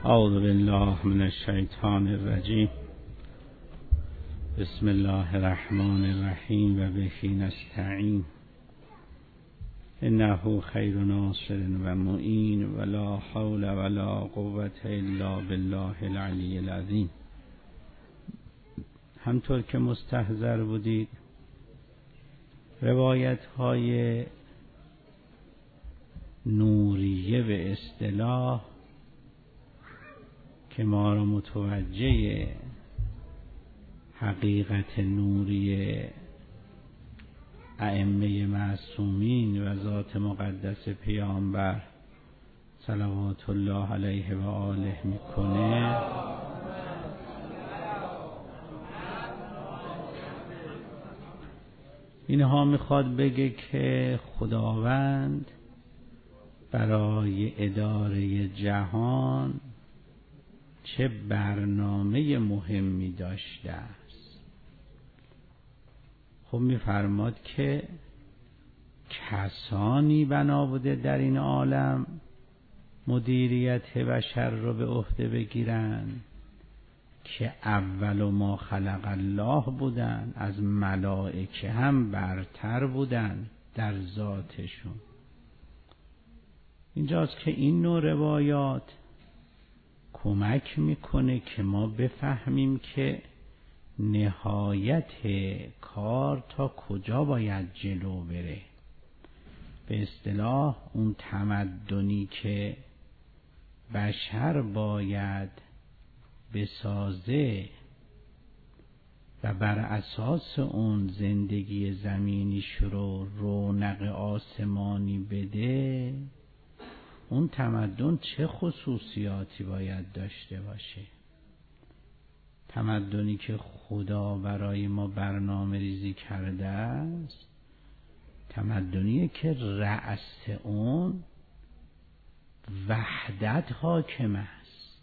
اعوذ بالله من الشیطان الرجیم. بسم الله الرحمن الرحیم و به نستعین. انه خیر ناصر و معین ولا حول ولا قوة الا بالله العلی العظیم. همطور که مستحضر بودید روایت های نوریه به اصطلاح که ما را متوجه حقیقت نوری ائمه معصومین و ذات مقدس پیامبر صلوات الله علیه و آله میکنه، اینها میخواد بگه که خداوند برای اداره جهان چه برنامه مهمی داشته است. خب میفرماد که کسانی بنا بوده در این عالم مدیریت بشر رو به عهده بگیرن که اول ما خلق الله بودن، از ملائکه هم برتر بودن در ذاتشون. اینجاست که این نوع روایات کمک میکنه که ما بفهمیم که نهایت کار تا کجا باید جلو بره. به اصطلاح اون تمدنی که بشر باید بسازه و بر اساس اون زندگی زمینیش رو رونق آسمانی بده، اون تمدن چه خصوصیاتی باید داشته باشه؟ تمدنی که خدا برای ما برنامه ریزی کرده است، تمدنی که رأس اون وحدت حاکم است.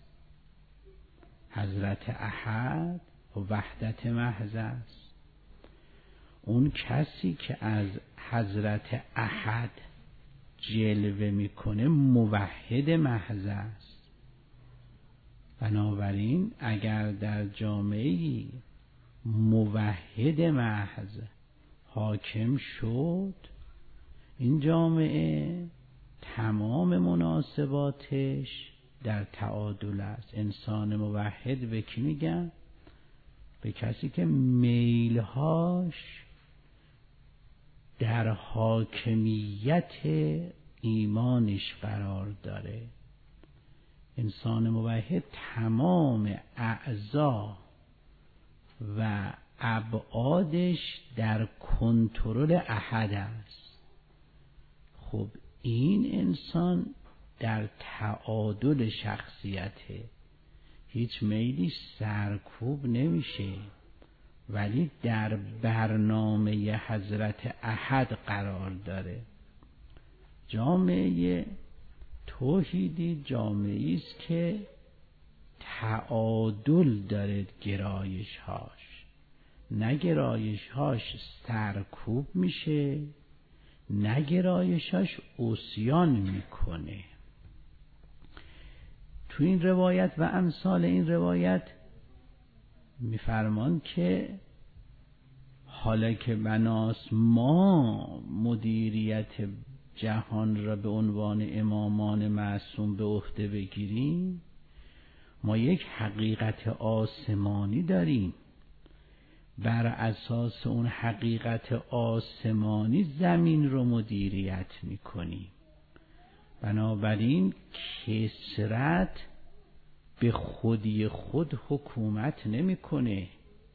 حضرت احد و وحدت محض است. اون کسی که از حضرت احد جلوه میکنه موحد محض است. بنابراین اگر در جامعه‌ای موحد محض حاکم شد، این جامعه تمام مناسباتش در تعادل است. انسان موحد به کی میگن؟ به کسی که میلهاش در حاکمیت ایمانش قرار داره. انسان موحد تمام اعضا و ابعادش در کنترل احد است. خب این انسان در تعادل شخصیته، هیچ میلی سرکوب نمیشه، ولی در برنامه حضرت احد قرار داره. جامعه توحیدی جامعه است که تعادل داره گرایش‌هاش، نه گرایش‌هاش سرکوب میشه نه گرایش‌هاش عصیان میکنه. تو این روایت و امثال این روایت میفرمان که حالا که بناست ما مدیریت جهان را به عنوان امامان معصوم به عهده بگیریم، ما یک حقیقت آسمانی داریم. بر اساس اون حقیقت آسمانی زمین رو مدیریت میکنیم. بنابراین کثرت به خودی خود حکومت نمیکنه.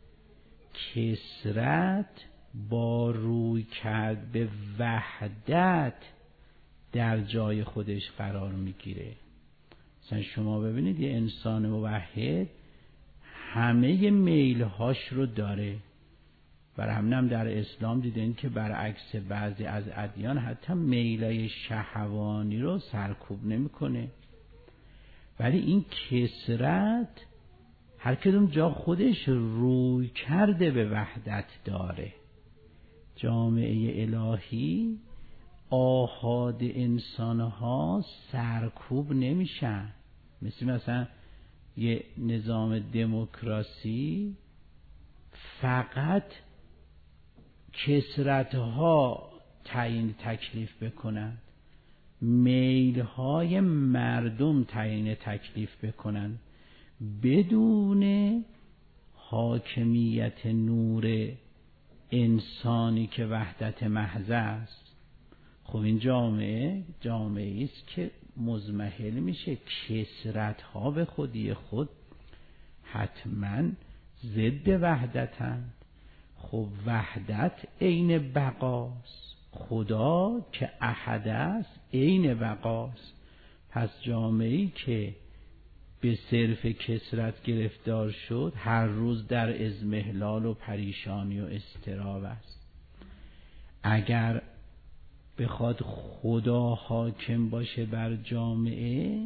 کثرت با روی کرد به وحدت در جای خودش قرار میگیره. مثلا شما ببینید یه انسان موحد همه میلهاش رو داره. برای همین هم در اسلام دیدین که برعکس بعضی از ادیان حتی میلای شهوانی رو سرکوب نمیکنه. ولی این کثرت هر کدوم جا خودش روی کرده به وحدت داره. جامعه الهی آحاد انسانها سرکوب نمیشن. مثلا یه نظام دموکراسی فقط کثرت‌ها تعیین تکلیف بکنند، میل‌های مردم تعیین تکلیف بکنند، بدون حاکمیت نور انسانی که وحدت محض است. خب این جامعه است که مضمحل میشه. کثرت‌ها به خودی خود حتما ضد وحدتند. خب وحدت عین بقاست، خدا که احد است عین بقاست. پس جامعه‌ای که به صرف کثرت گرفتار شد هر روز در اضمحلال و پریشانی و اضطراب است. اگر بخواد خدا حاکم باشه بر جامعه،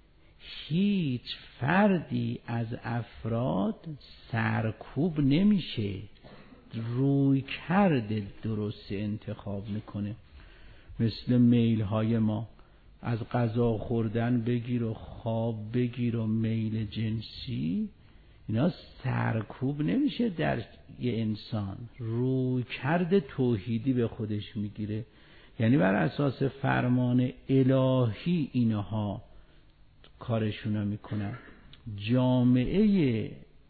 هیچ فردی از افراد سرکوب نمیشه، روی کرده درست انتخاب میکنه. مثل میل های ما، از غذا خوردن بگیر و خواب بگیر و میل جنسی، اینا سرکوب نمیشه در یه انسان، روی کرده توحیدی به خودش میگیره. یعنی بر اساس فرمان الهی اینها کارشونو میکنن. جامعه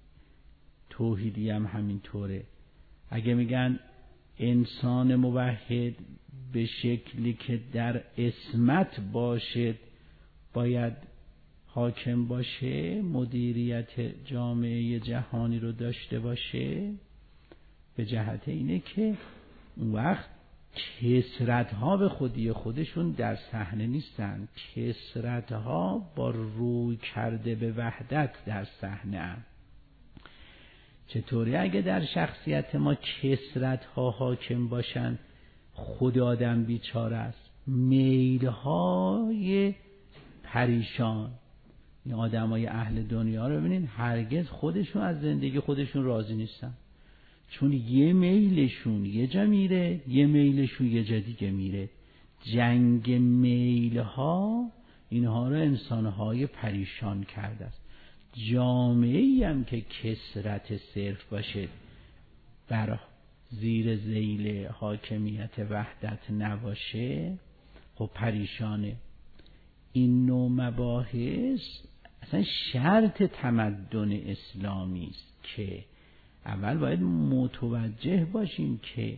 توحیدی هم همینطوره. اگه میگن انسان موحد به شکلی که در عصمت باشد باید حاکم باشه، مدیریت جامعه جهانی رو داشته باشه، به جهت اینه که اون وقت کثرت‌ها به خودی خودشون در صحنه نیستن، کثرت‌ها با روی کرده به وحدت در صحنه هستند. چطوری اگه در شخصیت ما کثرت‌ها حاکم باشن، خود آدم بیچاره است، میل‌های پریشان. این آدمای اهل دنیا رو ببینین هرگز خودشون از زندگی خودشون راضی نیستن، چون یه میلشون یه جا میره، یه میلشون یه جا دیگه میره. جنگ میل‌ها اینها رو انسان‌های پریشان کرده است. جامعه‌ای هم که کثرت صرف باشه، بر زیر ذیل حاکمیت وحدت نباشه، خب پریشانه. این نوع مباحث اصلا شرط تمدن اسلامی است که اول باید متوجه باشیم که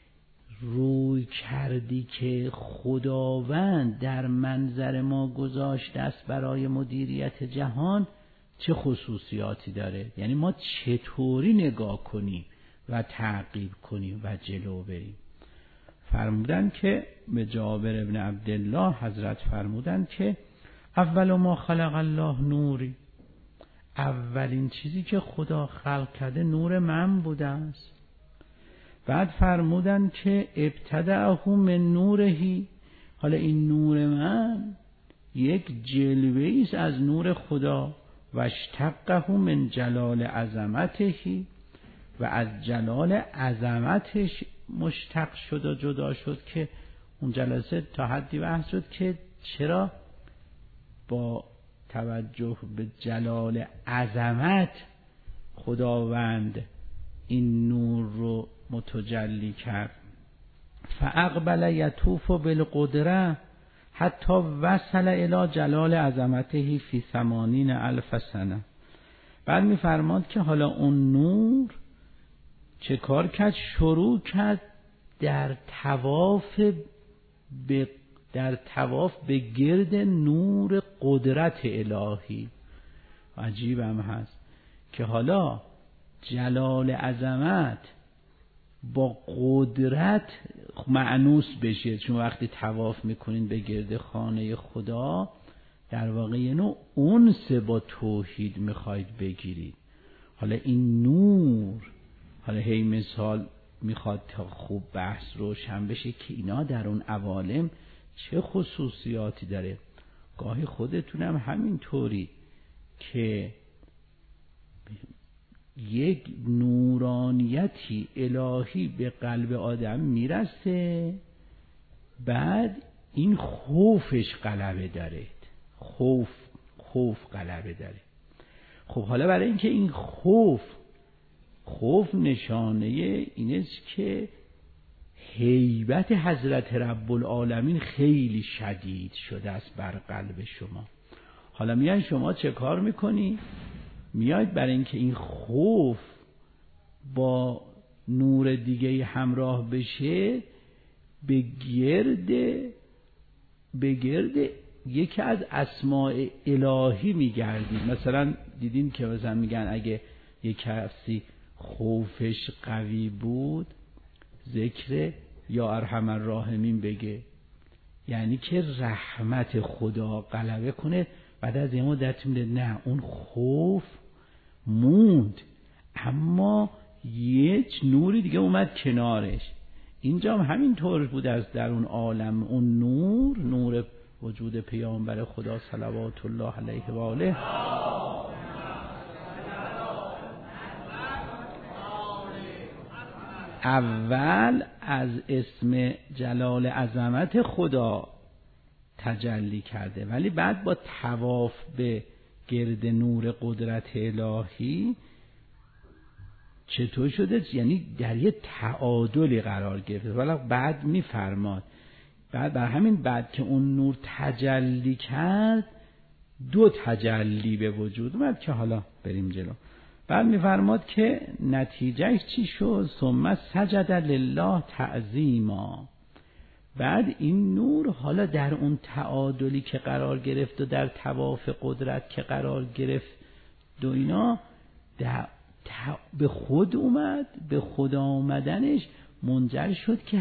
روی کردی که خداوند در منظر ما گذاشته است برای مدیریت جهان چه خصوصیاتی داره. یعنی ما چطوری نگاه کنیم و تعقیب کنیم و جلو بریم. فرمودن که به جابر ابن عبدالله حضرت فرمودن که اول ما خلق الله نوری، اولین چیزی که خدا خلق کرده نور من بوده است. بعد فرمودن که ابتدعه من نورهی، حالا این نور من یک جلوه است از نور خدا، و اشتقه من جلال عظمتهی، و از جلال عظمتش مشتق شد و جدا شد. که اون جلسه تا حدی بحث شد که چرا با توجه به جلال عظمت خداوند این نور رو متجلی کرد. فاقبل یطوف بالقدره حتی وصل الی جلال عظمته فی 80,000 سنه. بعد میفرماد که حالا اون نور چه کار کرد؟ شروع کرد در طواف به گرد نور قدرت الهی. عجیب هم هست که حالا جلال عظمت با قدرت مأنوس بشه، چون وقتی طواف میکنین به گرد خانه خدا در واقع یه نوع انس با توحید میخواید بگیرید. حالا این نور، حالا هی مثال میخواد تا خوب بحث روشن بشه که اینا در اون عوالم چه خصوصیاتی داره. گاهی خودتونم همین طوری که یک نورانیتی الهی به قلب آدم میرسه، بعد این خوفش غلبه داره، خوف غلبه داره. خب حالا برای اینکه این خوف نشانه اینه که هیبت حضرت رب العالمین خیلی شدید شده است بر قلب شما. حالا میان شما چه کار میکنی؟ میاید برای اینکه این خوف با نور دیگه همراه بشه به گرد یکی از اسماء الهی میگردید. مثلا دیدین که مثلا میگن اگه یک کسی خوفش قوی بود ذکر یا ارحم الراحمین بگه، یعنی که رحمت خدا غلبه کنه. بعد از یه مدت میده نه اون خوف موند اما یک نوری دیگه اومد کنارش. اینجا هم همین طور بود از در اون عالم، اون نور وجود پیامبر خدا صلوات الله علیه و آله اول از اسم جلال عظمت خدا تجلی کرده، ولی بعد با طواف به گرد نور قدرت الهی چطور شده؟ یعنی در یه تعادلی قرار گرفته. ولی بعد میفرماد بعد بر همین بعد که اون نور تجلی کرد دو تجلی به وجود اومد که حالا بریم جلو. بعد میفرماد که نتیجهش چی شد؟ ثم سجد لله تعظیما. بعد این نور حالا در اون تعادلی که قرار گرفت و در طواف قدرت که قرار گرفت و اینا به خود اومد. به خدا آمدنش منجر شد که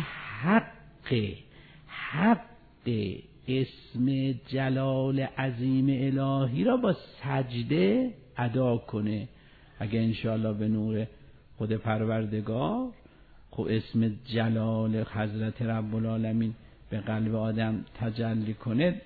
حق اسم جلال عظیم الهی را با سجده ادا کنه. اگه انشاءالله به نور خود پروردگار خب اسم جلال حضرت رب العالمین به قلب آدم تجلی کنه،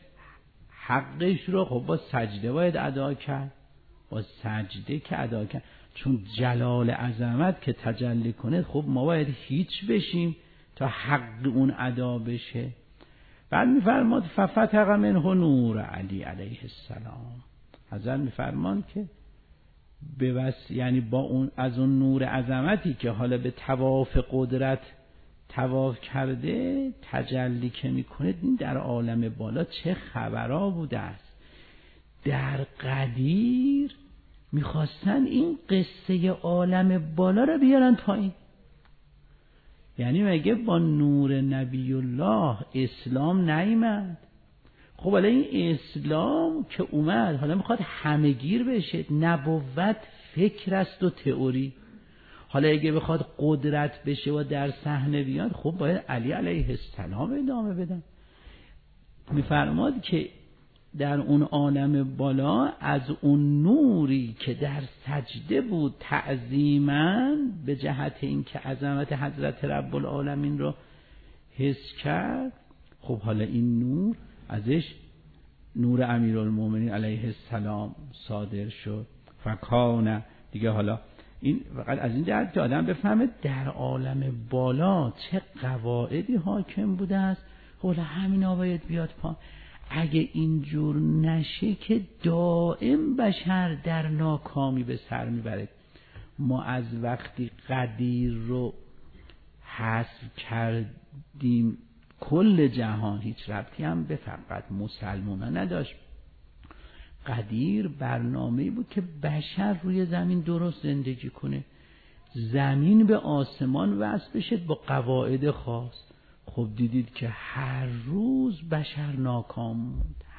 حقش رو خب با سجده باید ادا کرد. با سجده که ادا کرد، چون جلال عظمت که تجلی کنه خب ما باید هیچ بشیم تا حق اون ادا بشه. بعد میفرماد ففتق منه نور علی علیه السلام. حضرت میفرمان که یعنی با اون از اون نور عظمتی که حالا به طواف قدرت طواف کرده تجلی که میکنه، این در عالم بالا چه خبرها بوده است. در قدیر میخواستن این قصه عالم بالا رو بیارن پایین. یعنی مگه با نور نبی الله اسلام نیامد؟ خب حالا این اسلام که اومد حالا میخواد همه‌گیر بشه. نبوت فکر است و تئوری. حالا اگه بخواد قدرت بشه و در صحنه بیاد خب باید علی علیه السلام ادامه بدن. میفرماد که در اون عالم بالا از اون نوری که در سجده بود تعظیما به جهت اینکه عظمت حضرت رب العالمین رو حس کرد، خب حالا این نور ازش نور امیرالمومنین علیه السلام صادر شد. فکان دیگه حالا این فقط از این جهت که آدم بفهمه در عالم بالا چه قواعدی حاکم بوده است. حالا همینا باید بیاد پا. اگه اینجور نشه که دائم بشر در ناکامی به سر میبره. ما از وقتی قدیر رو حذف کردیم کل جهان هیچ ربطی هم به فقط مسلمان نداشت. قدیر برنامه‌ای بود که بشر روی زمین درست زندگی کنه، زمین به آسمان وصل بشه با قواعد خاص. خب دیدید که هر روز بشر ناکام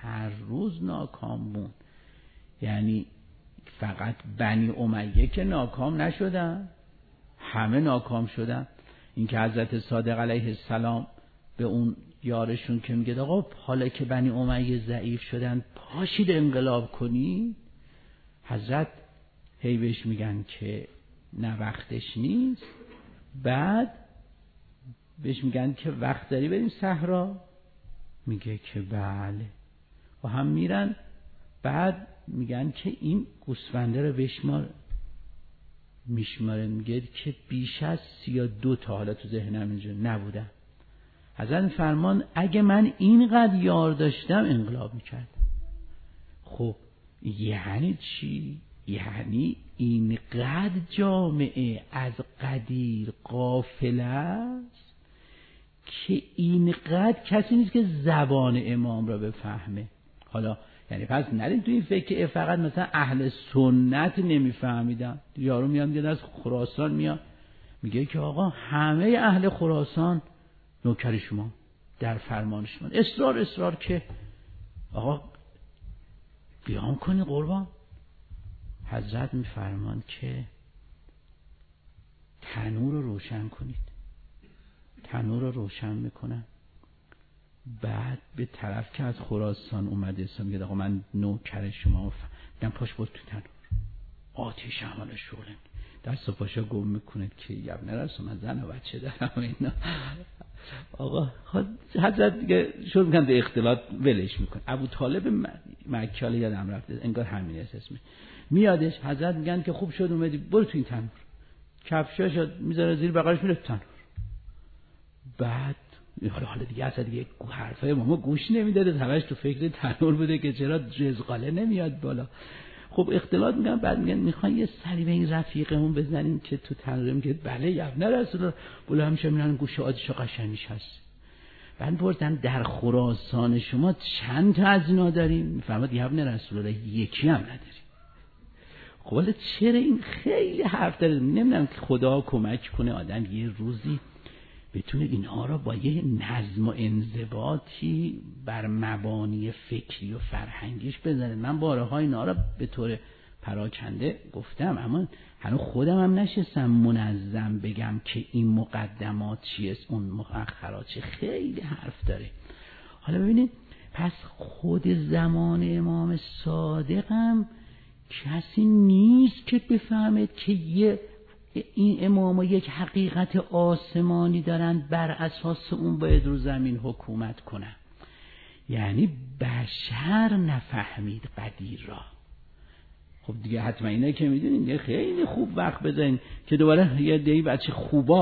بود. یعنی فقط بنی امیه که ناکام نشدن، همه ناکام شدن. این که حضرت صادق علیه السلام به اون یارشون که میگه آقا حالا که بنی امیه ضعیف شدن پاشید انقلاب کنی، حضرت هی بهش میگن که نه وقتش نیست. بعد بهش میگن که وقت داری بریم صحرا؟ میگه که بله. و هم میرن. بعد میگن که این گوسفنده رو بشمار. میشماره میگه که بیش از 32 تا حالا تو ذهنم اینجا نبودن. حضرت فرمان اگه من اینقدر یار داشتم انقلاب میکردم. خب یعنی چی؟ یعنی اینقدر جامعه از قدیر غافل است که اینقدر کسی نیست که زبان امام را بفهمه. حالا یعنی پس نرید تو این فکر که فقط مثلا اهل سنت نمیفهمیدن. یارو میاد میگه از خراسان میاد میگه که آقا همه اهل خراسان نوکر شما، در فرمان شما. اصرار که آقا قیام کنی قربان. حضرت میفرمان که تنور رو روشن کنید. تنور رو روشن میکنن. بعد به طرف که از خراسان اومده میگه آقا من نوکر شما، میگم پاش برد تو تنور. آتش عمل شغله دست و پاشا گم میکنه که یبنه رسول من زن و بچه دارم اینا. آقا حضرت دیگه شروع میکنن به اختلاط، ولش میکنه. ابو طالب مکی یادم رفته انگار همین اسمه میادش. حضرت میگن که خوب شد اومدی، برو تو این تنور. کفشاشو میذاره زیر بغلش میره تو تنور. بعد حالا دیگه اصلا دیگه حرفای ماما گوش نمیداده، همش تو فکر تنور بوده که چرا رزقاله نمیاد بالا. خب اختلاط میگن. بعد میگن میخوان یه سری به این رفیقمون بزنیم که تو تنور. میگه بله یبنه رسول الله. بولا همیشه میرن گوشه آتیش قشنگش هست. بعد پرسیدن در خراسان شما چند تا از اینا داریم؟ میفرماد یبنه رسول الله یکی هم نداریم. خب حالا چرا این خیلی حرف داره؟ نمیدونم که خدا کمک کنه آدم یه روزی بتونه اینها را با یه نظم و انضباطی بر مبانی فکری و فرهنگیش بزنه. من بارها اینا را به طور پراکنده گفتم، اما هنوز خودم هم نشستم منظم بگم که این مقدمات چیه، اون مؤخرات چیه. خیلی حرف داره. حالا ببینید، پس خود زمان امام صادق هم کسی نیست که بفهمد که این اماما یک حقیقت آسمانی دارن، بر اساس اون باید رو زمین حکومت کنن. یعنی بشر نفهمید قدیر را. خب دیگه حتما اینه که میدونین دیگه خیلی خوب وقت بذارین که دوباره یه دی بچه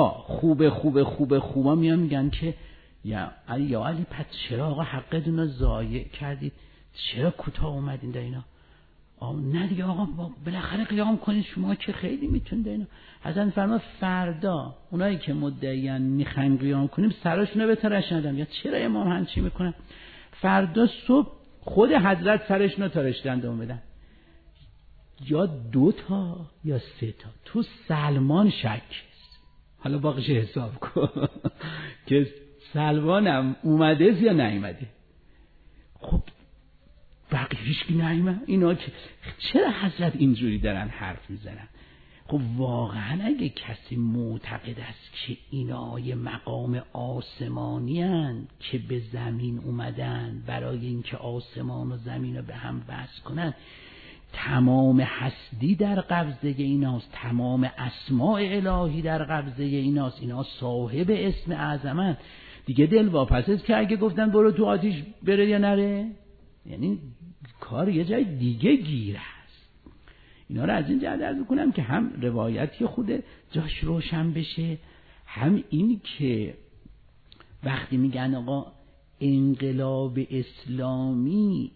خوبا میان میگن که یا علی پس چرا آقا حقتون رو ضایع کردید، چرا کوتاه اومدین در اینا؟ نه دیگه آقا بالاخره قیام کنید شما که خیلی میتونید اینا. حضرت فرما فردا اونایی که مدعیان میخوایم قیام کنیم سراشونو بتراشندن. یا چرا امام همچی میکنن؟ فردا صبح خود حضرت سرشونو تراشیدن اومدن. یا 2 تا یا 3 تا. تو سلمان شک. حالا باقیش حساب کن که سلمانم اومده یا نیومده. خب بقیه هیچکی نیامد. اینا که چرا حضرت اینجوری دارن حرف میزنن؟ خب واقعا اگه کسی معتقد است که اینا یه مقام آسمانی هن که به زمین اومدن برای اینکه آسمان و زمین رو به هم وصل کنن، تمام هستی در قبضه ایناست، تمام اسماء الهی در قبضه ایناست، اینا صاحب اسم اعظمن، دیگه دل واپس است که اگه گفتن برو تو آتیش بره یا نره، یعنی کار یه جای دیگه گیر است. اینا رو از این جهت عرض می‌کنم که هم روایتی خود جاش روشن بشه، هم این که وقتی میگن آقا انقلاب اسلامی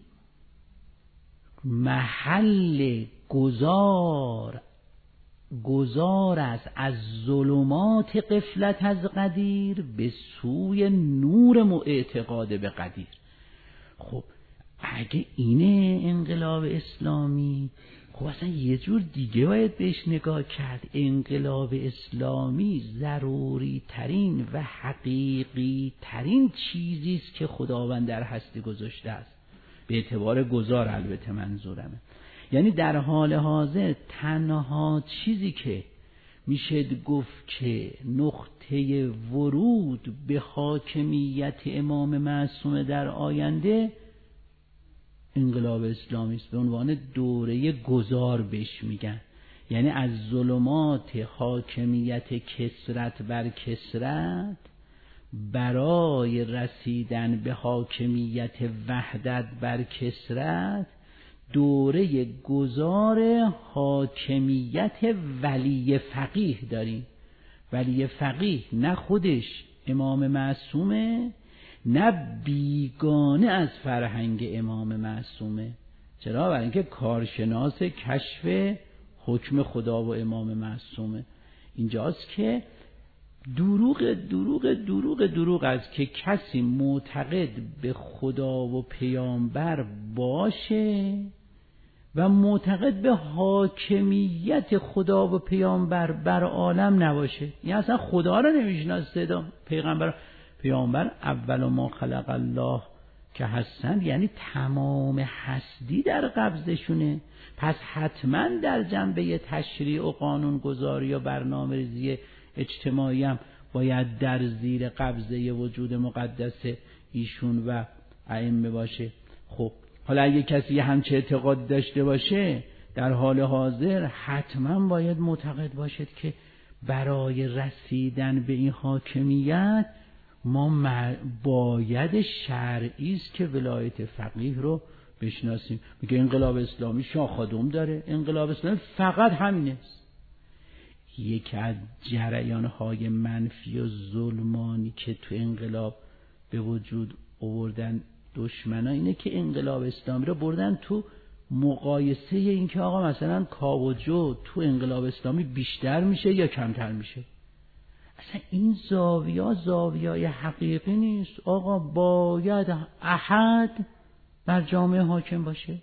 محل گذار است از ظلمات غفلت از قدیر به سوی نور اعتقاد به قدیر. خب اگه اینه انقلاب اسلامی، خب اصلا یه جور دیگه باید بهش نگاه کرد. انقلاب اسلامی ضروری ترین و حقیقی ترین چیزی است که خداوند در هستی گذاشته است، به اعتبار گذار البته منظورمه. یعنی در حال حاضر تنها چیزی که میشه گفت که نقطه ورود به حاکمیت امام معصوم در آینده انقلاب اسلامی است، به عنوان دوره گذار بهش میگن. یعنی از ظلمات حاکمیت کثرت بر کثرت برای رسیدن به حاکمیت وحدت بر کثرت دوره گذار حاکمیت ولی فقیه داریم. ولی فقیه نه خودش امام معصومه، نه بیگانه از فرهنگ امام معصومه. چرا؟ برای اینکه کارشناس کشف حکم خدا و امام معصومه. اینجاست که دروغ است که کسی معتقد به خدا و پیامبر باشه و معتقد به حاکمیت خدا و پیامبر بر عالم نباشه. یعنی اصلا خدا رو نمیشناسه، پیامبر اول ما خلق الله که هستن، یعنی تمام هستی در قبضشونه. پس حتما در جنبه تشریع و قانون گذاری و برنامه‌ریزی اجتماعی هم باید در زیر قبضه وجود مقدس ایشون و ائمه باشه. خب حالا اگه کسی همچه اعتقاد داشته باشه در حال حاضر حتما باید معتقد باشد که برای رسیدن به این حاکمیت ما باید شرعی است که ولایت فقیه رو بشناسیم. میگه انقلاب اسلامی شاه خادم داره، انقلاب اسلامی فقط همینه است. یکی از جریان‌های منفی و ظلمانی که تو انقلاب به وجود آوردن دشمنا اینه که انقلاب اسلامی رو بردن تو مقایسه این که آقا مثلا کاوجو تو انقلاب اسلامی بیشتر میشه یا کمتر میشه. اصلا این زاویه حقیقی نیست. آقا باید احد بر جامعه حاکم باشه،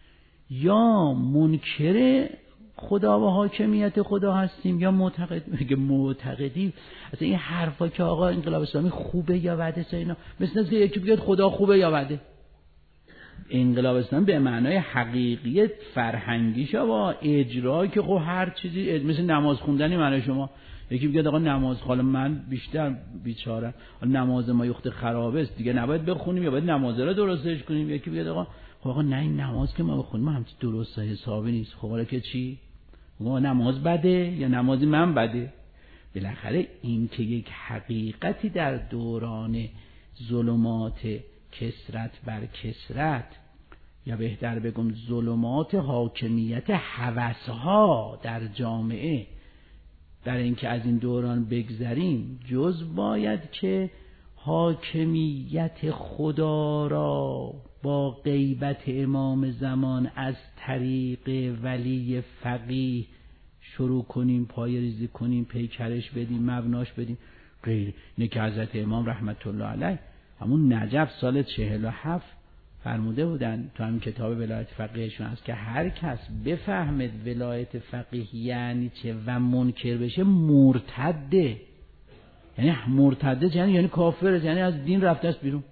یا منکر خدا و حاکمیت خدا هستیم یا معتقدی. اصلا این حرفا که آقا انقلاب اسلامی خوبه یا بده، اینا مثل که یکی بگه خدا خوبه یا بده. انقلاب اسلامی به معنای حقیقی فرهنگیش با اجرایی که خب هر چیزی مثل نماز خوندنی معنی شما. یکی بگه آقا نماز، حالا من بیشتر بیچاره نماز ما یخت خرابه است دیگه نباید بخونیم یا باید نماز رو درستش کنیم. یکی بگه آقا نه این نماز که ما بخونیم همین درست حسابی نیست. خب حالا که چی؟ نماز بده یا نمازی من بده؟ بالاخره این که یک حقیقتی در دوران ظلمات کثرت بر کثرت، یا بهتر بگم ظلمات حاکمیت هوس‌ها در جامعه، در اینکه از این دوران بگذریم جز باید که حاکمیت خدا را با غیبت امام زمان از طریق ولی فقیه شروع کنیم، پای ریزی کنیم، پیکرش بدیم، مبناش بدیم. غیر اینه که حضرت امام رحمت الله علیه همون نجف سال 47 فرموده بودن تو همین کتاب ولایت فقیهشون هست که هر کس بفهمد ولایت فقیه یعنی چه و منکر بشه مرتده. یعنی مرتده یعنی کافر، یعنی از دین رفته است بیرون.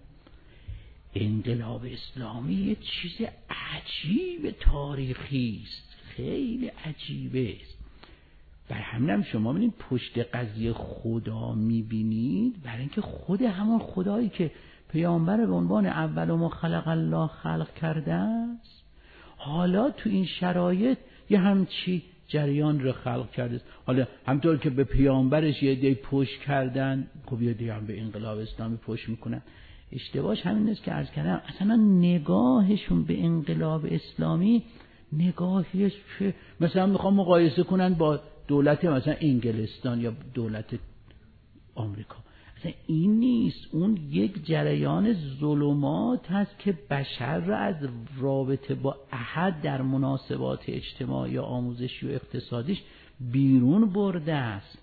انقلاب اسلامی یه چیز عجیب تاریخی است، خیلی عجیبه است. بر همینم شما ببینید پشت قضیه خدا میبینید، برای اینکه خود همان خدایی که پیامبر به عنوان اول ما خلق الله خلق کرده است، حالا تو این شرایط یه همچی جریان رو خلق کرده است. حالا همطور که به پیامبرش یه دی پشت کردن، خب یه دی هم به انقلاب اسلامی پشت میکنن. اشتباهش همین است که عرض کردم اصلا نگاهشون به انقلاب اسلامی نگاهیش که مثلا میخوام مقایسه کنن با دولت مثلا انگلستان یا دولت آمریکا. اصلا این نیست. اون یک جریان ظلمات هست که بشر را از رابطه با احد در مناسبات اجتماعی یا آموزشی و اقتصادیش بیرون برده است.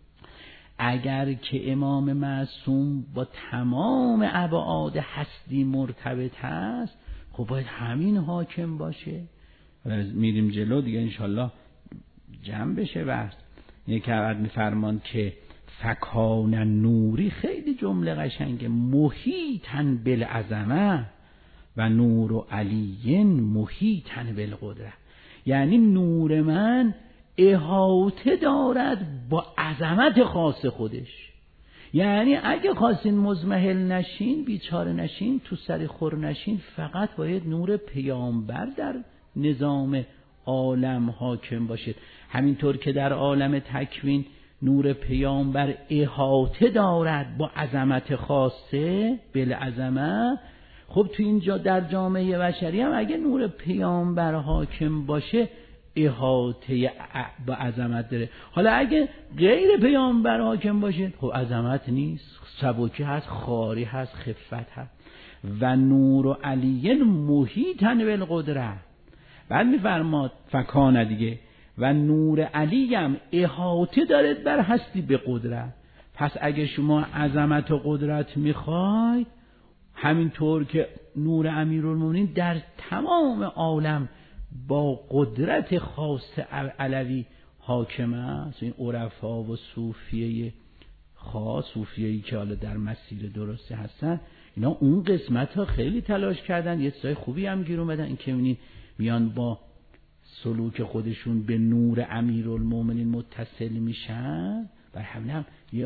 اگر که امام معصوم با تمام ابعاد هستی مرتبط هست، خب باید همین حاکم باشه. میریم جلو دیگه انشالله جمع بشه بحث. یک عبد میفرمان که فکان نوری، خیلی جمله قشنگه، محیطن بالعظمه و نور علی محیطن بالقدره. یعنی نور من احاطه دارد با عظمت خاص خودش. یعنی اگه خواستین مزمحل نشین، بیچاره نشین، تو سر خور نشین، فقط باید نور پیامبر در نظام عالم حاکم باشید. همینطور که در عالم تکوین نور پیامبر احاطه دارد با عظمت خاصه بالعظمه، خب تو اینجا در جامعه بشری هم اگه نور پیامبر حاکم باشه احاطه با عظمت داره. حالا اگه غیر پیامبر حاکم باشه خب عظمت نیست، سبکی هست، خاری هست، خفت هست. و نور علی محیطن بالقدره، بعد میفرماد فکان دیگه و نور علی هم احاطه دارد بر هستی به قدرت. پس اگه شما عظمت و قدرت میخواید، همینطور که نور امیرالمومنین در تمام عالم با قدرت خاص علوی حاکم است، این عرفا و صوفیه خاص، صوفیه‌ای که حالا در مسیر درستی هستن، اینا اون قسمت ها خیلی تلاش کردن، یه چیزای خوبی هم گیر اومدن. این که میان با سلوک خودشون به نور امیرالمومنین متصل میشن، بر همین هم یه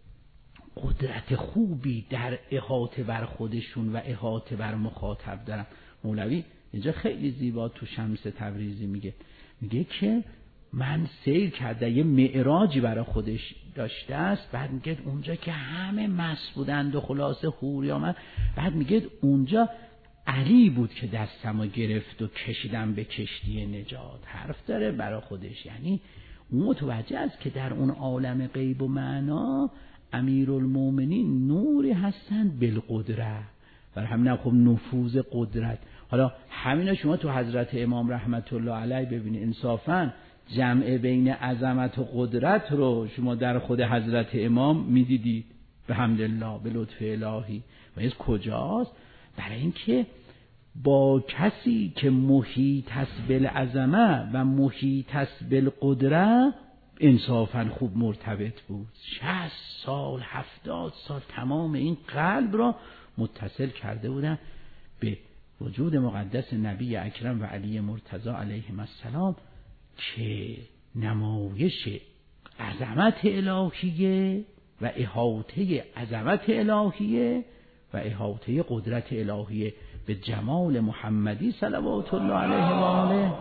قدرت خوبی در احاطه بر خودشون و احاطه بر مخاطب دارن. مولوی اینجا خیلی زیبا تو شمس تبریزی میگه که من سیر کرده، یه معراجی برای خودش داشته است، بعد میگه اونجا که همه مست بودند و خلاصه حوری آمد، بعد میگه اونجا علی بود که دستمو گرفت و کشیدم به کشتی نجات. حرف داره برای خودش، یعنی اون متوجه است که در اون عالم غیب و معنا امیرالمومنین نوری هستند بالقدرت. برای همین خب نفوذ قدرت. حالا همینا شما تو حضرت امام رحمت الله علیه ببینید، انصافاً جمع بین عظمت و قدرت رو شما در خود حضرت امام میدیدید به حمدالله، به لطف الهی. و این کجاست؟ برای اینکه با کسی که محیط است بالعظمه و محیط است بالقدرت انصافاً خوب مرتبط بود. 60 سال 70 سال تمام این قلب را متصل کرده بودن به وجود مقدس نبی اکرم و علی مرتضی علیهم السلام که نمایش عظمت الهیه و احاطه عظمت الهیه و احاطه قدرت الهیه به جمال محمدی صلوات الله علیه و آله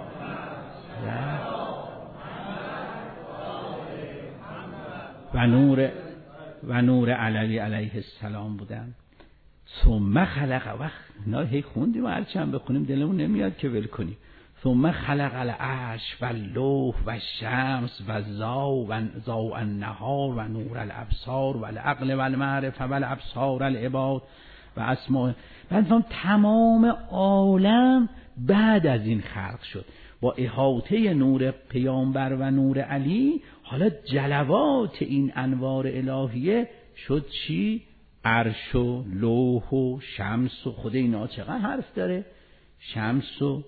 و نور علی علیه السلام بودن. ثم خلق، وقت نه هی خوندیم و هرچند بخونیم دلمون نمیاد که ول کنیم. ثم خلق العرش و اللوح و الشمس و ضوء النهار و نور الابصار و العقل و المعرفه و الابصار العباد و اسماء. بعد تمام عالم بعد از این خلق شد با احاطه نور پیامبر و نور علی. حالا جلوات این انوار الهیه شد چی؟ عرش و لوح و شمس و خود اینا چقدر حرف داره. شمس و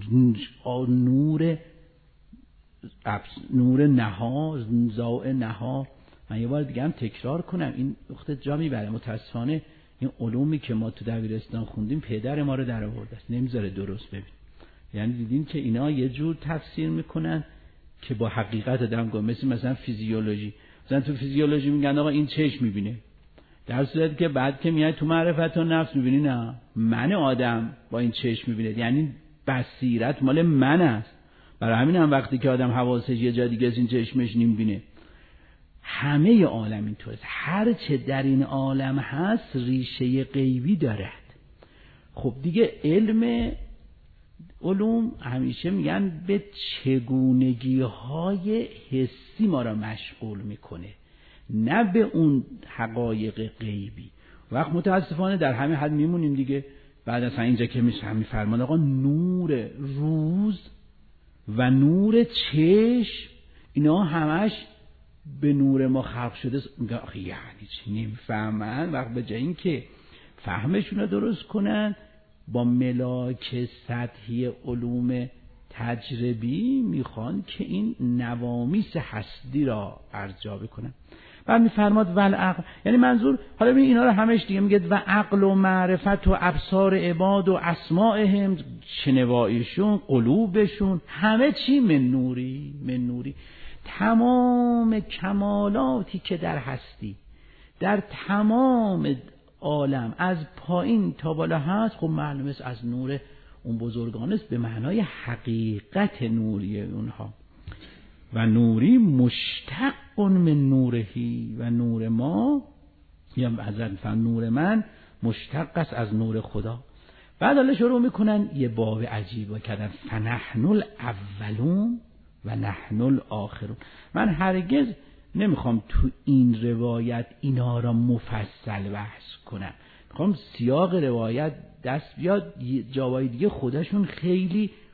نور نهار، ضوء نهار. من یه بار دیگه هم تکرار کنم، این وقت جا میبره. متاسفانه این علومی که ما تو دبیرستان خوندیم پدر ما رو در آورده است، نمیذاره درست ببین. یعنی دیدیم که اینا یه جور تفسیر میکنن که با حقیقت آدم گم، مثلا فیزیولوژی. مثلا تو فیزیولوژی میگن آقا این چشم میبینه، در صورتی که بعد که میای تو معرفت و نفس میبینی نه، من آدم با این چشم میبینه، یعنی بصیرت مال من است. برای همین هم وقتی که آدم حواسش یه جا دیگه از این چشمش نمیبینه. همه عالم اینطوره، هر چه در این عالم هست ریشه غیبی دارد. خب دیگه علوم همیشه میگن به چگونگی های حسی ما را مشغول میکنه، نه به اون حقایق غیبی. وقت متاسفانه در همین حد میمونیم دیگه. بعد از اینجا که میفرمان آقا نور روز و نور چشم اینا همش به نور ما خلق شده. میگه آخه یعنی چی؟ نمیفهمن. وقت به جای این که فهمشون رو درست کنن با ملاک سطحی علوم تجربی میخوان که این نوامیس هستی را ارجاع کنن. بعد میفرماد والعقل، یعنی منظور حالا ببین اینا رو همش دیگه میگه و عقل و معرفت و ابصار عباد و اسماءهم، شنواییشون، قلوبشون، همه چی من نوری. تمام کمالاتی که در هستی در تمام عالم از پایین تا بالا هست، خب معلومه است از نور اون بزرگان است به معنای حقیقت نوری اونها. و نوری مشتق من نورهی، و نور ما یا حضرت نور من مشتق است از نور خدا. بعد حالا شروع میکنن یه باب عجیب کردن، فنحن الاولون و نحن الاخرون. من هرگز نمیخوام تو این روایت اینا را مفصل بحث کنم، میخوام سیاق روایت دست بیاد جاهای دیگه خودشون خیلی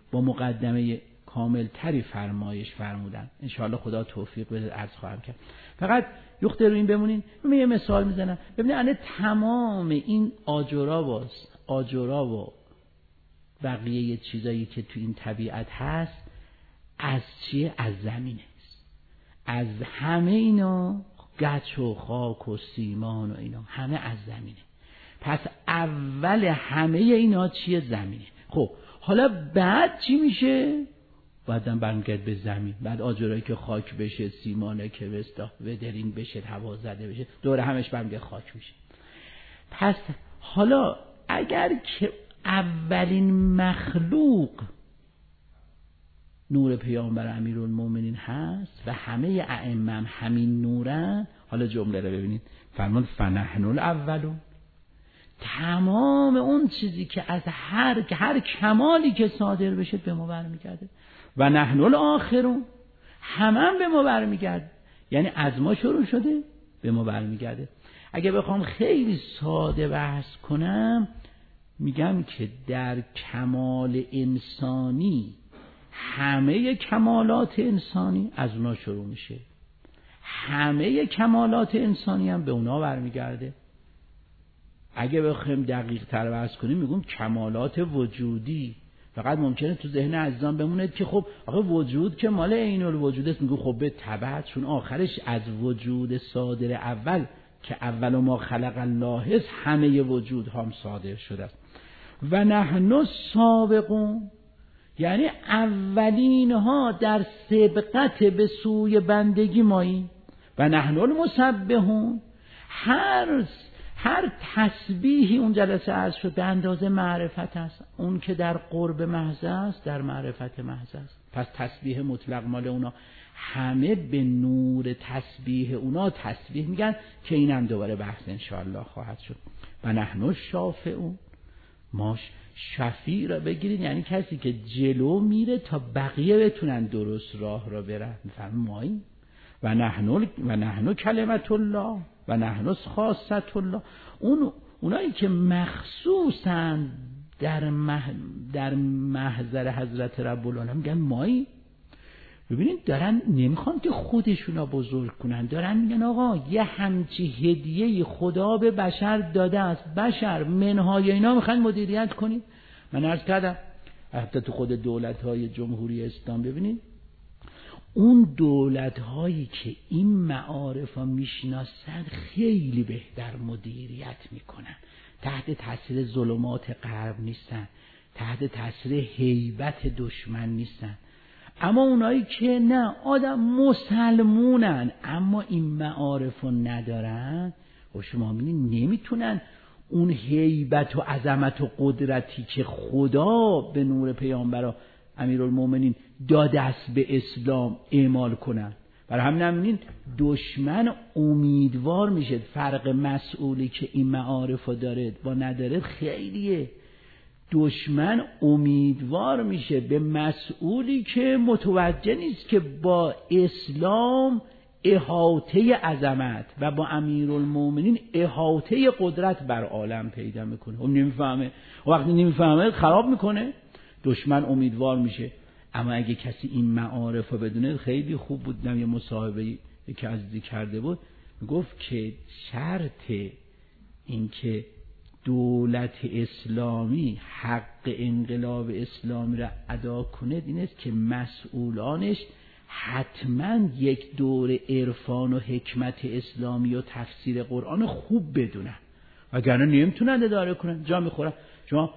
با مقدمه کامل تری فرمایش فرمودن. انشاءالله خدا توفیق بده عرض خواهم کرد. فقط یخته رو این بمونین. من یه مثال میزنم. ببینید الان تمام این آجرا و بقیه چیزایی که تو این طبیعت هست از چیه؟ از زمینه. از همه اینا، گچ و خاک و سیمان و اینا همه از زمینه. پس اول همه اینا چیه؟ زمینه. خب حالا بعد چی میشه؟ بعدم برمیگرد به زمین. بعد آجرایی که خاک بشه، سیمانه که بستا ودرین بشه، هوا زده بشه، دوره همش برمیگرد خاک میشه. پس حالا اگر که اولین مخلوق نور پیامبر امیرالمومنین هست و همه ائمه همین نورن، حالا جمله رو ببینید، فرمان فنحن الاولون. تمام اون چیزی که از هر کمالی که صادر بشه به ما برمیگرده و نحن الاخرون، همه به ما برمیگرده. یعنی از ما شروع شده به ما برمیگرده. اگه بخوام خیلی ساده بحث کنم میگم که در کمال انسانی همه کمالات انسانی از اونا شروع میشه، همه کمالات انسانی هم به اونا برمیگرده. اگه بخوایم دقیق تر بحث کنیم میگم کمالات وجودی. فقط ممکنه تو ذهن عزیزان بمونه که خب آقا وجود که مال عین الوجود است. میگم خب به تبع، چون آخرش از وجود صادر اول که اول ما خلق الله است، همه وجود هم صادر شده است. و نحن سابقون، یعنی اولین ها در سبقت به سوی بندگی ماییم. و نحن المسبحون، هر تسبیحی اون جلسه عرض شد به اندازه معرفت است. اون که در قرب محض است در معرفت محض است. پس تسبیح مطلق مال اونا، همه به نور تسبیح اونا تسبیح میگن که اینم دوباره بحث انشاءالله خواهد شد. و نحن شافعون، ما شفیع را بگیرید یعنی کسی که جلو میره تا بقیه بتونن درست راه را برن. میفهمیم ماییم. و نحن کلمت الله و نحن خاصت الله، اونایی که مخصوصن در محضر حضرت رب العالمین میگن ماییم. ببینید دارن نمیخوان که خودشونا بزرگ کنن، دارن میگن آقا یه همچی هدیه خدا به بشر داده است، بشر منهای اینا میخوان مدیریت کنید. من عرض کردم حتی تو خود دولت‌های جمهوری اسلام ببینید، اون دولت‌هایی که این معارف ها میشناسن خیلی بهتر مدیریت میکنن، تحت تاثیر ظلمات غرب نیستن، تحت تاثیر هیبت دشمن نیستن. اما اونایی که نه آدم مسلمونن اما این معارف رو ندارن، و شما می‌بینید نمیتونن اون هیبت و عظمت و قدرتی که خدا به نور پیامبر امیرالمومنین داده است به اسلام اعمال کنن. برای همین می‌بینید دشمن امیدوار میشه. فرق مسئولی که این معارف رو داره با نداره خیلیه. دشمن امیدوار میشه به مسئولی که متوجه نیست که با اسلام احاطه عظمت و با امیرالمومنین احاطه قدرت بر عالم پیدا میکنه. اون نمیفهمه، وقتی نمیفهمه خراب میکنه. دشمن امیدوار میشه. اما اگه کسی این معارف رو بدونه، خیلی خوب بود. یه مصاحبه که عزیزی کرده بود میگفت که شرط این که دولت اسلامی حق انقلاب اسلامی را ادا کنه این است که مسئولانش حتما یک دور عرفان و حکمت اسلامی و تفسیر قرآن خوب بدونن، وگرنه نمیتونن اداره کنن، جا میخورن. شما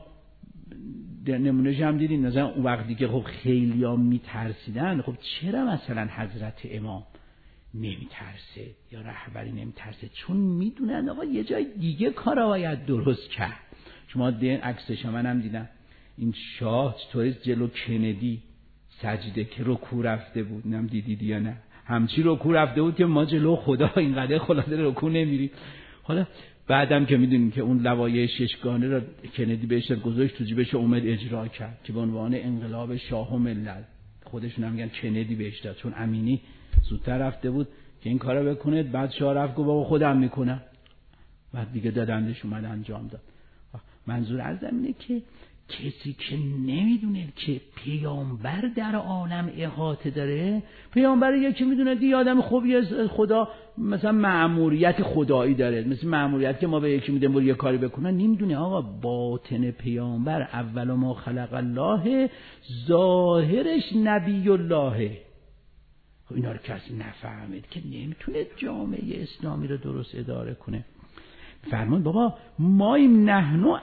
نمونهش هم دیدین، مثلا اون وقتی که خب خیلی‌ها میترسیدن، خب چرا مثلا حضرت امام نمیترسه یا رهبری نمیترسه؟ چون میدونن آقا یه جای دیگه کارا باید درست کرد. شما دیدین عکسش منم دیدم، این شاه چطوری جلو کندی سجده که رکوع رفته بود، نم دیدید یا نه؟ همچی رکوع رفته بود که ما جلو خدا اینقدر خلاصه رکوع نمیریم. حالا بعدم که میدونیم که اون لوایح ششگانه را کندی بهش گذاشت تو جیبش، اومد اجرا کرد که به عنوان انقلاب شاه و ملت. خودشون هم میگن کندی بهش داد، چون امینی زودتر رفته بود که این کارو بکنه. بعد شاه رفت گفت بابا خودم میکنم، بعد دیگه دادندش اومد انجام داد. منظور از اینه که کسی که نمیدونه که پیامبر در عالم احاطه داره، پیامبر یکی میدونه دی آدم خوبی از خدا، مثلا مأموریت خدایی داره، مثل مأموریت که ما به یکی میدیم برو یه کاری بکنه، نمیدونه آقا باطن پیامبر اول ما خلق الله، ظاهرش نبی الله. اینا رو کسی نفهمید که نمیتونه جامعه اسلامی رو درست اداره کنه. فرمان بابا ماییم نحنو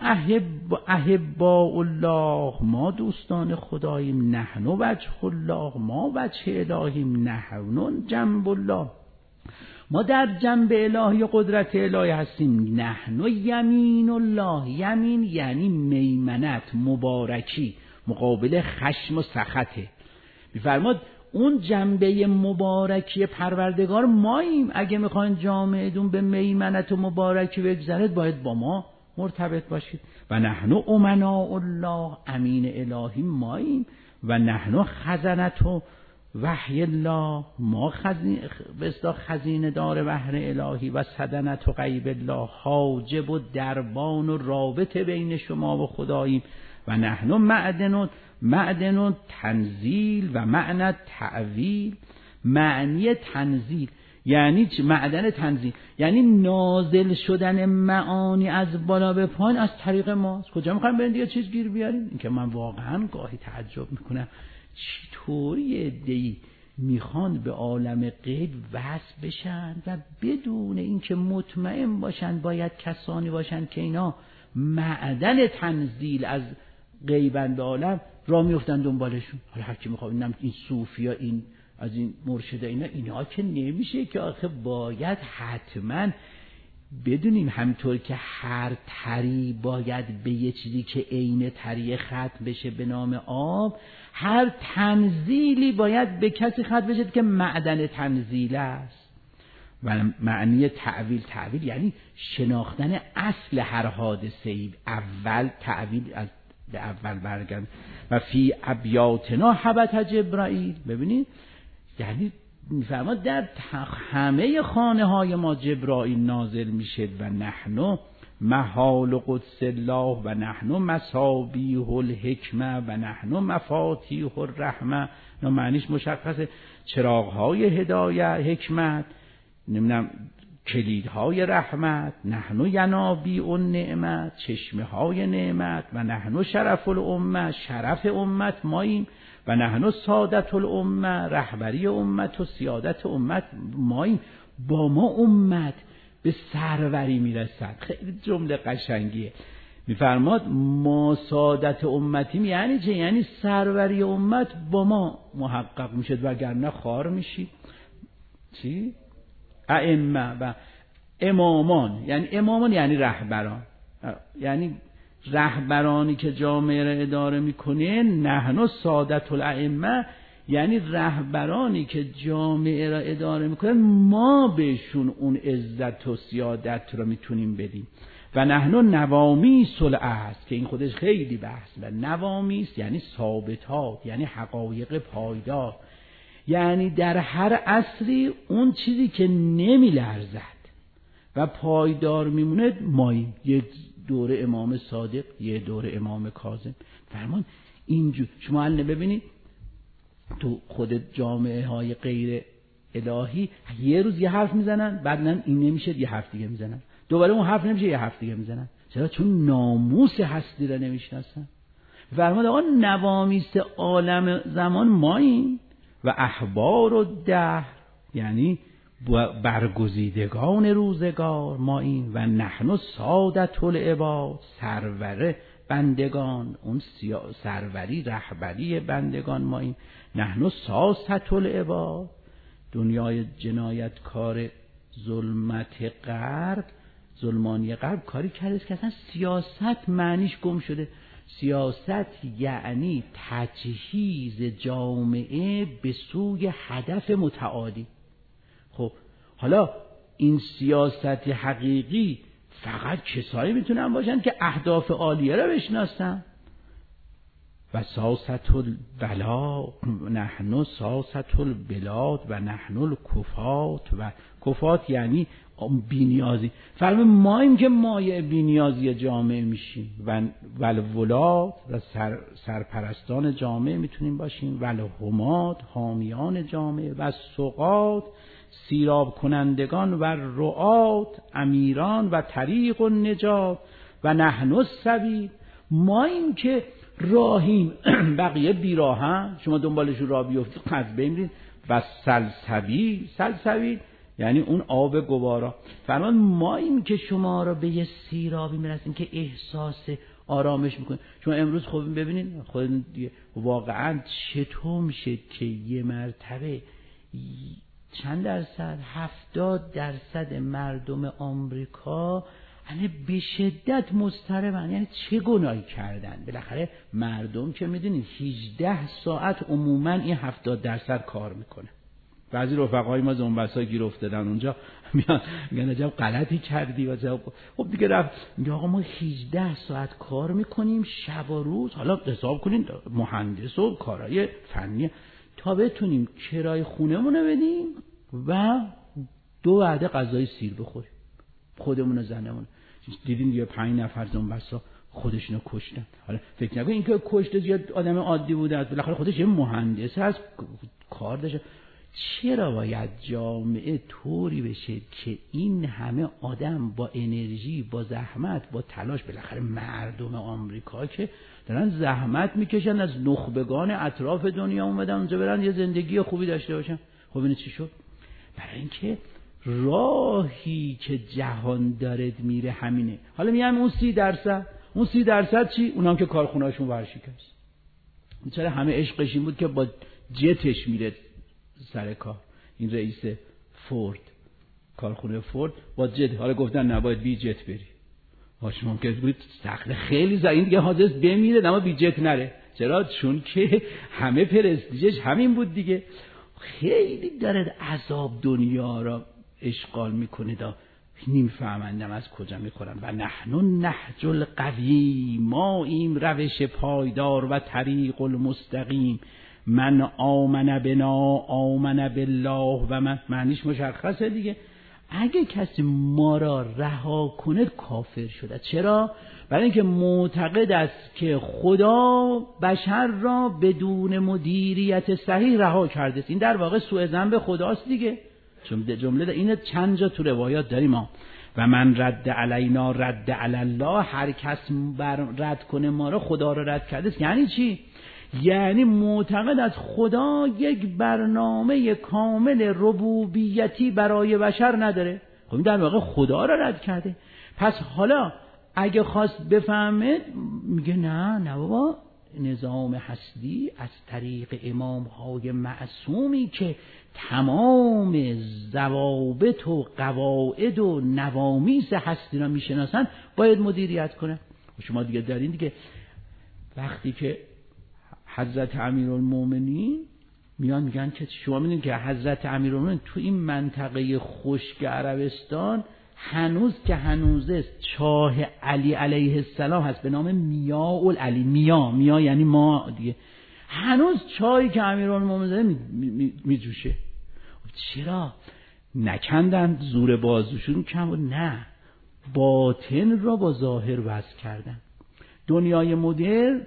احباء الله، ما دوستان خداییم، نحنو وجه الله، ما وجه الهیم، نحنو جنب الله، ما در جنب الهی قدرت الهی هستیم، نحنو یمین الله، یمین یعنی میمنت، مبارکی، مقابل خشم و سخطه. میفرماد اون جنبه مبارکی پروردگار ماییم، اگه میخواین جامعه‌تون به میمنت و مبارکی بگذرد باید با ما مرتبط باشید. و نحنو امناء الله، امین الهی ماییم، و نحنو خزنت و وحی الله، ما خزینه دار وحی الهی، و صدنت و غیب الله، حاجب و دربان و رابط بین شما و خداییم. و نحنو معدن تنزیل و معنی تعویل. معنی تنزیل یعنی چی؟ معدن تنزیل یعنی نازل شدن معانی از بالا به پایین از طریق ماست. کجا میخوایم بریم دیگه چیز گیر بیاریم؟ این که من واقعا گاهی تعجب میکنم چطوری عده‌ای میخوان به عالم غیب وصل بشن و بدون اینکه مطمئن باشن باید کسانی باشن که اینا معدن تنزیل از غیبند عالم را میفتن دنبالشون. حالا هر کی میخواد این صوفیا، این از این مرشد اینا که نمیشه که آخه باید حتما بدونیم همطور که هر تری باید به یه چیزی که عین تری ختم بشه به نام آب، هر تنزیلی باید به کسی ختم بشه که معدن تنزیل است. و معنی تعویل یعنی شناختن اصل هر حادثه‌ای، اول تعویل از به اول برگرد. و فی ابیاتنا حبت جبرائیل، ببینید یعنی میفرماد در همه خانه های ما جبرائیل نازل میشه. و نحنو محال قدس الله، و نحنو مصابیح الحکمه، و نحنو مفاتیح الرحمه. نه معنیش مشخصه، چراغهای هدایت، حکمت، نمیدونم کلیدهای رحمت، نحنو ینابیع النعمت، چشمه های نعمت، و نحنو شرف الامه، شرف امت ماییم، و نحنو سادت الامه، رهبری امت و سیادت امت ماییم. با ما امت به سروری میرسد. خیلی جمله قشنگیه. میفرماد ما سادت امتیم یعنی چه؟ یعنی سروری امت با ما محقق میشد وگرنه خار میشید. چی؟ ائمه و امامان، یعنی امامان یعنی رهبران، یعنی رهبرانی که جامعه را اداره میکنه. نحنو سادت الائمه یعنی رهبرانی که جامعه را اداره میکنن، ما بهشون اون عزت و سیادت را میتونیم بدیم. و نحنو نوامیس الاصل، که این خودش خیلی بحث. و نوامیس یعنی ثابتات، یعنی حقایق پایدار، یعنی در هر عصری اون چیزی که نمی لرزد و پایدار میمونه ماییم. یک دوره امام صادق، یه دوره امام کاظم. فرمان اینجور شما الان ببینید تو خود جامعه های غیر الهی یه روز یه حرف میزنن، بعدن این نمیشه یه حرف دیگه میزنن، دوباره اون حرف نمیشه یه حرف دیگه میزنن. چرا؟ چون ناموس هستی را نمیشناسن. فرمان آقا نوامیس عالم زمان ماییم. و احبار الدهر یعنی برگزیدگان روزگار ماییم. و نحنو سادت العباد، سرور بندگان، اون سروری رهبری بندگان ماییم. نحنو ساست العباد، دنیای جنایتکار ظلمت غرب، ظلمانی غرب کاری کرده که اصلا سیاست معنیش گم شده. سیاست یعنی تجهیز جامعه به سوی هدف متعالی. خب حالا این سیاست حقیقی فقط کسایی میتونن باشن که اهداف عالیه را بشناسن. و ساست البلا، نحنو ساست البلاد، و نحنو الکفات. و کفات یعنی بی‌نیازی. فرم ماییم که مایه بی‌نیازی جامعه میشیم و ولولاد و سرپرستان جامعه میتونیم باشیم، ولهمات حامیان جامعه و سقات سیراب کنندگان و رعات امیران و طریق النجات و نحن السبیل. ماییم که راهیم بقیه بیراهن، شما دنبالشون راه بیفتید قد بمیرید. و سلسبیل یعنی اون آب گوارا. فرمان ماییم که شما را به یه سیرابی میرسیم که احساس آرامش میکنه. شما امروز خب ببینید خود واقعا چطور میشه که یه مرتبه چند درصد 70% مردم آمریکا یعنی به شدت مضطربن. یعنی چه گناهی کردن؟ بالاخره مردم که میدونید 18 ساعت عموما این 70% کار میکنه. بعضی رفقای ما زنبسا گیر افتادن اونجا، میان میگن عجب غلطی کردی و خب دیگه رفت میگه آقا ما 18 ساعت کار میکنیم شب و روز، حالا حساب کنین مهندس و کارهای فنی تا بتونیم کرای خونه‌مونو بدیم و 2 وعده غذای سیر بخوریم خودمون و زنمون. دیدین دیگه 5 نفر زنبسا خودشونو کشتن. حالا فکر نکن اینکه کشته زیاد آدم عادی بوده است، بالاخره خودش یه مهندس هست کار داشته. چرا باید جامعه طوری بشه که این همه آدم با انرژی، با زحمت، با تلاش، بالاخره مردم آمریکا که دارن زحمت میکشن از نخبگان اطراف دنیا اومدن اونجا برن یه زندگی خوبی داشته باشن. خب این چی شد؟ برای اینکه راهی که جهان داره میره همینه. حالا میگم اون 30% چی؟ اونام که کارخونه‌شون ورشکست. چرا همه عشقش این بود که با جتش میره سر کار. این رئیس فورد، کارخونه فورد با جت، حالا گفتن نباید بی جت بری. باش ممکن بود سخت خیلی زین دیگه حاضر بمیره اما بی جت نره. چرا؟ چون که همه پرستیژش همین بود دیگه. خیلی داره عذاب دنیا را اشغال میکنه دا نمیفهمندم از کجا میخورن. و نحن النهج القویم، ما این روش پایدار و طریق المستقیم. من آمن بنا آمن بالله و من، معنیش مشخصه دیگه. اگه کسی ما را رها کنه کافر شده. چرا؟ برای اینکه معتقد است که خدا بشر را بدون مدیریت صحیح رها کرده است. این در واقع سوء ظن به خداست دیگه. جمله این چند جا تو روایات داریم ما. و من رد علینا رد علی الله، هر کس رد کنه ما را خدا را رد کرده است. یعنی چی؟ یعنی معتقد است خدا یک برنامه کامل ربوبیتی برای بشر نداره. خب این در واقع خدا را رد کرده. پس حالا اگه خواست بفهمه میگه نه بابا، نظام هستی از طریق امامهای معصومی که تمام ضوابط و قواعد و نوامیس هستی را میشناسن باید مدیریت کنه. شما دیگه دارین دیگه وقتی که حضرت امیرالمومنین میان میگن که شما میدونید که حضرت امیرالمومنین تو این منطقه خشک عربستان هنوز که هنوزه چاه علی علیه السلام هست به نام میاء العلی. میا یعنی ما دیگه. هنوز چاهی که امیرالمومنین داره میجوشه. چرا؟ نکندن زور بازوشون کم بود، نه، باطن را با ظاهر وصل کردن. دنیای مدرن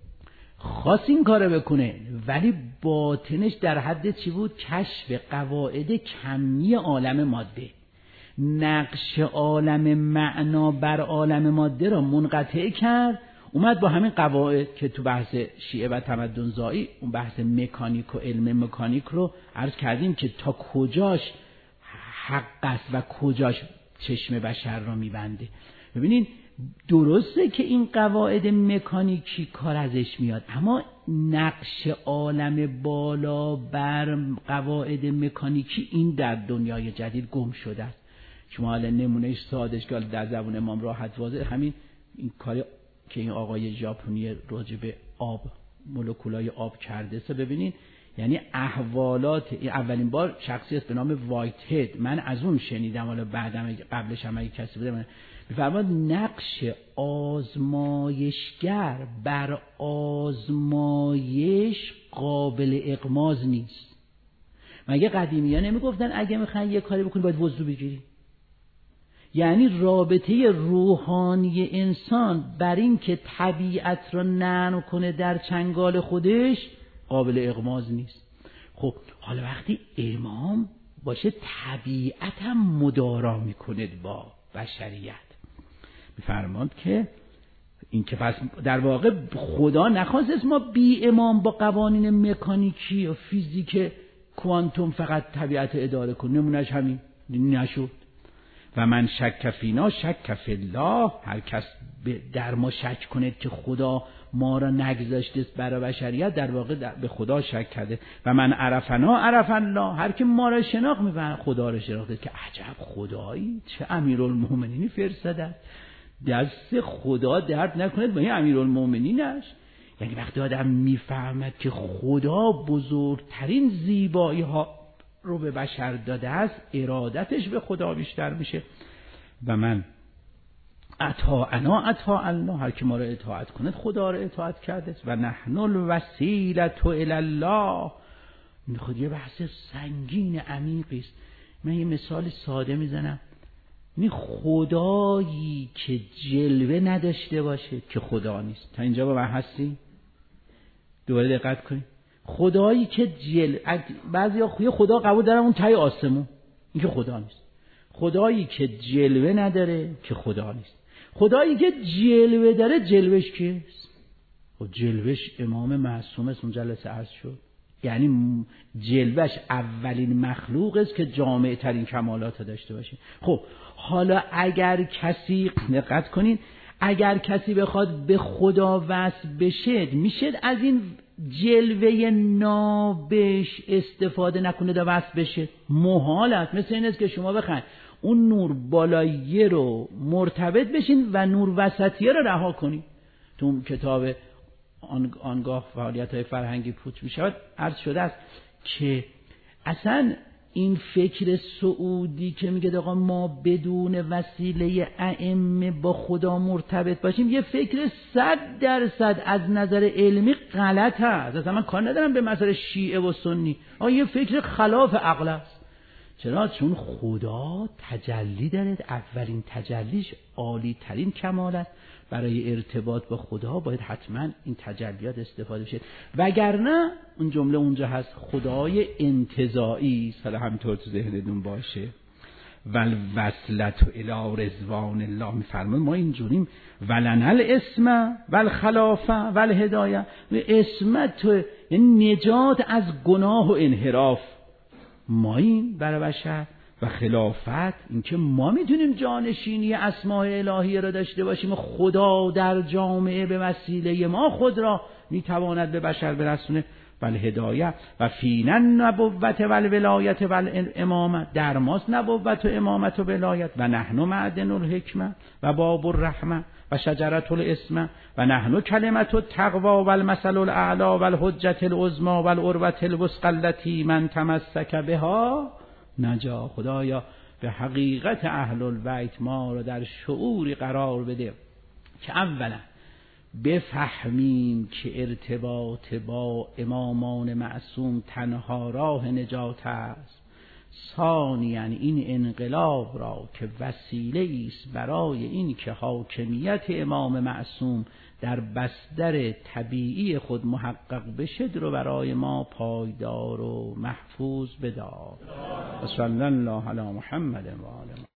خواست این کار بکنه ولی باطنش در حد چی بود؟ کشف قواعد کمی عالم ماده. نقش عالم معنا بر عالم ماده را منقطع کرد، اومد با همین قواعد که تو بحث شیعه و تمدن زایی اون بحث مکانیک و علم مکانیک رو عرض کردیم که تا کجاش حق است و کجاش چشم بشر را میبنده. ببینین درسته که این قواعد مکانیکی کار ازش میاد، اما نقش عالم بالا بر قواعد مکانیکی این در دنیای جدید گم شده است. شما حالا نمونهش سادش که در زبان امام راحت واضح همین این کاری که این آقای ژاپنی راجع به آب، مولکولای آب کرده است. ببینین یعنی احوالات اولین بار شخصی است به نام وایت هد، من از اون شنیدم، حالا بعدم قبلش هم کسی بوده، می‌فرماد نقش آزمایشگر بر آزمایش قابل اغماض نیست. مگه قدیمی‌ها نمیگفتن اگه میخواین یه کاری بکنی باید وضو بگیری؟ یعنی رابطه روحانی انسان بر این که طبیعت را نرم کنه در چنگال خودش قابل اغماض نیست. خب حالا وقتی امام باشه طبیعت هم مدارا میکنه با بشریت، میفرماند که این که پس در واقع خدا نخواست ما بی امام با قوانین مکانیکی و فیزیک کوانتوم فقط طبیعت اداره کنه، نمونهش همین نشد. و من شک فینا شک فی الله، هر کس در ما شک کنه که خدا ما را نگذاشته برای بشریت در واقع به خدا شک کرده. و من عرفنا عرف الله، هر که ما را شناخت میفهمه خدا را شناخته که عجب خدایی چه امیرالمومنینی فرستاده، دست خدا درد نکنه با این امیرالمومنینش. یعنی وقتی آدم میفهمد که خدا بزرگترین زیبایی ها رو به بشر داده است، ارادتش به خدا بیشتر میشه. و من اطاعنا اطاع الله، هر که ما را اطاعت کنه خدا را اطاعت کرده. و نحن الوسیله الی الله، این خود یه بحث سنگین عمیقی است. من یه مثال ساده میزنم، این خدایی که جلوه نداشته باشه که خدا نیست. تا اینجا با من هستی؟ دوباره دقت کنید. خدایی که بعضیا خوی خدا قبول دارن اون تای آسمون، این که خدا نیست. خدایی که جلوه نداره که خدا نیست. خدایی که جلوه داره جلوش کیست؟ خب جلوش امام معصوم است، اون جلسه عرض شد. یعنی جلوش اولین مخلوق است که جامع ترین کمالات داشته باشه. خب حالا اگر کسی، دقت کنین، اگر کسی بخواد به خدا وصل بشه، میشه از این جلوه نابش استفاده نکنه تا وصل بشه؟ محال است. مثل این است که شما بخواید اون نور بالاییه رو مرتبط بشین و نور وسطیه رو رها کنید. تو کتاب آنگاه فعالیت‌های فرهنگی پوچ می‌شود عرض شده است که اصلا این فکر سعودی که میگه آقا ما بدون وسیله ائمه با خدا مرتبط باشیم، یه فکر 100% از نظر علمی غلط هست. اصلا من کار ندارم به مسئله شیعه و سنی، یه فکر خلاف عقل است. چرا؟ چون خدا تجلی داره، اولین تجلیش عالی ترین کمال است. برای ارتباط با خدا باید حتما این تجلیات استفاده بشه، وگرنه اون جمله اونجا هست خدای انتزاعی است. حالا همینطور تو ذهنتون باشه. ول وصلت الی رضوان الله، میفرماید ما اینجوریم. ولنا الاسم والخلافه والهدایه، اسمت تو یعنی نجات از گناه و انحراف ما این برای بشر، و خلافت اینکه ما میتونیم جانشینی اسماء الهیه را داشته باشیم و خدا در جامعه به وسیله ما خود را میتواند به بشر برسونه. بل هدایت و فینا النبوت و الولایت و الامامه، در ماست نبوت و امامت و ولایت. و نحن معدن الحکمه و باب الرحمه و شجرة الاسم و نحن کلمة التقوی و المثل الاعلی و الحجة العظمی و العروة الوثقی التي من تمسک بها نجا. خدایا به حقیقت اهل البیت ما رو در شعوری قرار بده که اولا بفهمیم که ارتباط با امامان معصوم تنها راه نجات است. ثانیاً این انقلاب را که وسیله است برای این که حاکمیت امام معصوم در بستر طبیعی خود محقق بشه رو برای ما پایدار و محفوظ بدار. صلی الله علی محمد و آله.